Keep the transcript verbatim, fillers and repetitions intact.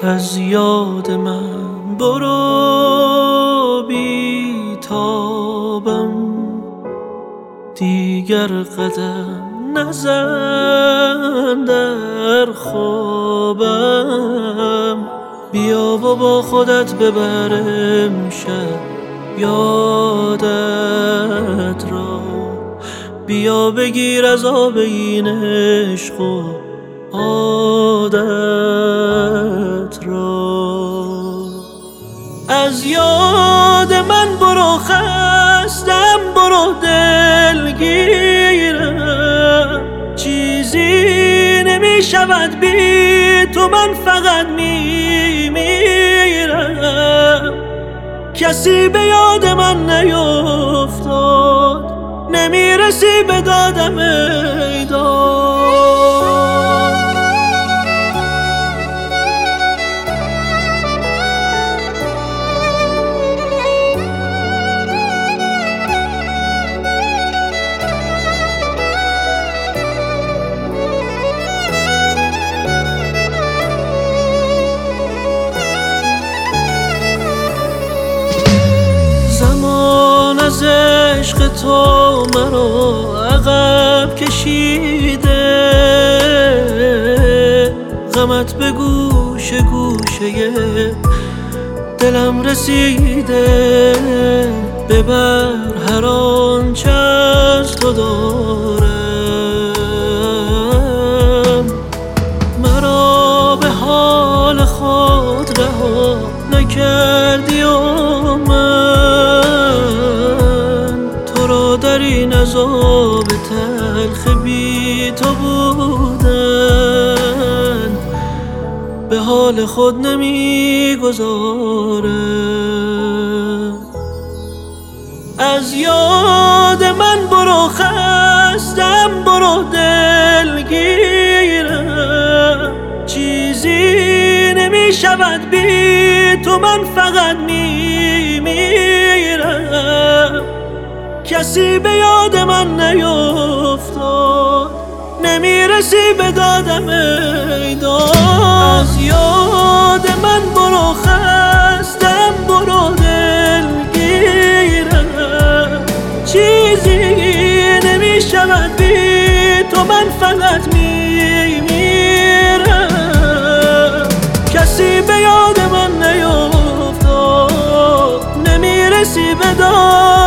از یاد من برو بی تابم، دیگر قدم نزن در خوابم. بیا و با خودت ببرم شب یادت را، بیا بگیر از آب این عشق و عادت را. از یاد من برو خستم، برو دلگیرم، چیزی نمی شود بی تو، من فقط می میرم. کسی به یاد من نیفتاد، نمیرسی به دادم ای داد. زمان از عشق تو مرا عقب کشیده، غمت به گوش گوشه دلم رسیده. ببر هر آنچه از تو دارم، مرا به حال خود رها نکردی و در این عذاب تلخ بی تو بودن به حال خود نمی گذارم. از یاد من برو خستم، برو دلگیرم، چیزی نمی شود بی تو، من فقط می میرم. کسی به یاد من نیفتاد، نمیرسی به دادم ای داد. از یاد من برو خستم، برو دلگیرم، چیزی نمی شود بی تو، من فقط می میرم. کسی به یاد من نیفتاد، نمیرسی به دادم